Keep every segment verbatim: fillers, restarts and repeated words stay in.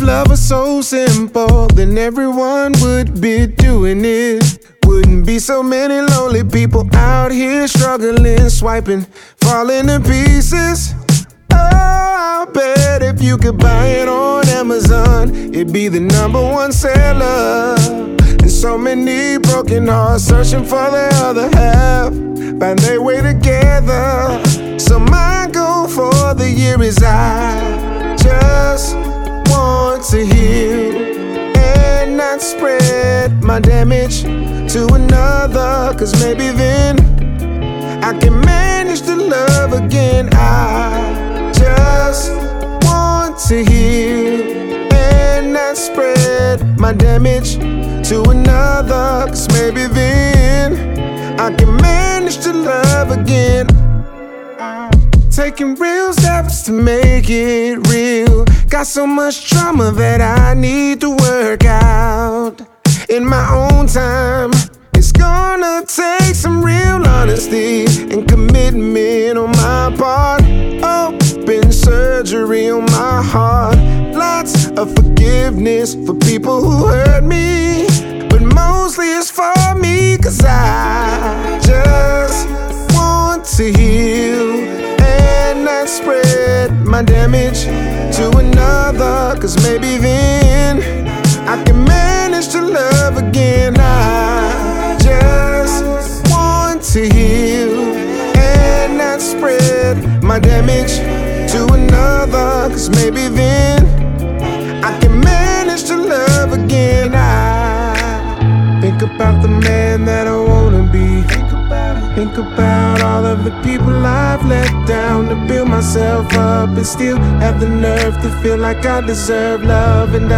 love was so simple, then everyone would be doing it. Wouldn't be so many lonely people out here struggling, swiping, falling to pieces. Oh, I bet if you could buy it on Amazon, it'd be the number one seller. And so many broken hearts searching for their other half, find their way together. So my goal for the year is I just want to heal and not spread my damage to another, cause maybe then I can manage to love again. I just want to heal and not spread my damage to another, cause maybe then I can manage to love again. Taking real steps to make it real. Got so much trauma that I need to work out in my own time. It's gonna take some real honesty and commitment on my part. Open surgery on my heart. Lots of forgiveness for people who hurt me, but mostly it's for me, cause I just want to heal and not spread my damage to another, cause maybe then I can manage to love again. I just want to heal and not spread my damage to another, cause maybe then I can manage to love again. I think about the man that I wanna be. Think about all of the people I've let down to build myself up, and still have the nerve to feel like I deserve love. And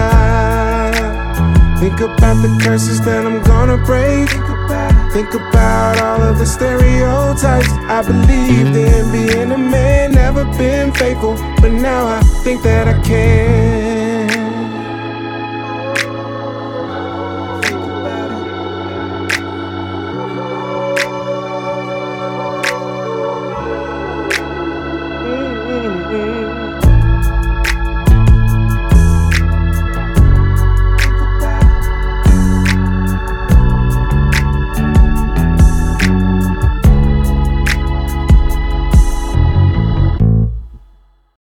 I think about the curses that I'm gonna break. Think about all of the stereotypes I believed in. Being a man, never been faithful, but now I think that I can.